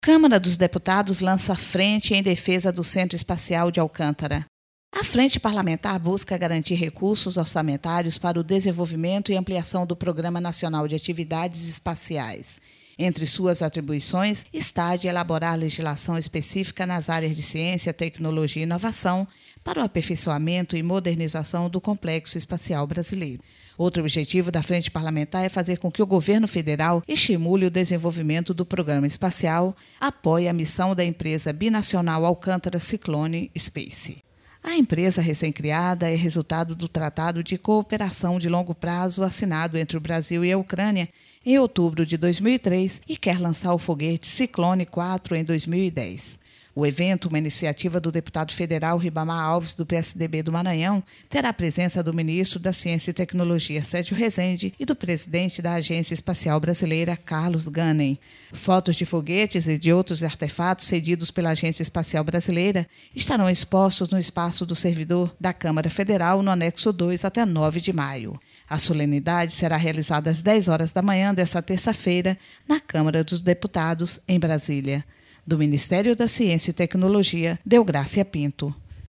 Câmara dos Deputados lança frente em defesa do Centro Espacial de Alcântara. A Frente Parlamentar busca garantir recursos orçamentários para o desenvolvimento e ampliação do Programa Nacional de Atividades Espaciais. Entre suas atribuições está de elaborar legislação específica nas áreas de ciência, tecnologia e inovação para o aperfeiçoamento e modernização do complexo espacial brasileiro. Outro objetivo da Frente Parlamentar é fazer com que o governo federal estimule o desenvolvimento do programa espacial, apoie a missão da empresa binacional Alcântara Cyclone Space. A empresa recém-criada é resultado do Tratado de Cooperação de Longo Prazo assinado entre o Brasil e a Ucrânia em outubro de 2003 e quer lançar o foguete Cyclone 4 em 2010. O evento, uma iniciativa do deputado federal Ribamar Alves, do PSDB do Maranhão, terá a presença do ministro da Ciência e Tecnologia, Sérgio Rezende, e do presidente da Agência Espacial Brasileira, Carlos Ghanney. Fotos de foguetes e de outros artefatos cedidos pela Agência Espacial Brasileira estarão expostos no espaço do servidor da Câmara Federal, no anexo 2, até 9 de maio. A solenidade será realizada às 10 horas da manhã desta terça-feira, na Câmara dos Deputados, em Brasília. Do Ministério da Ciência e Tecnologia, Deográcia Pinto.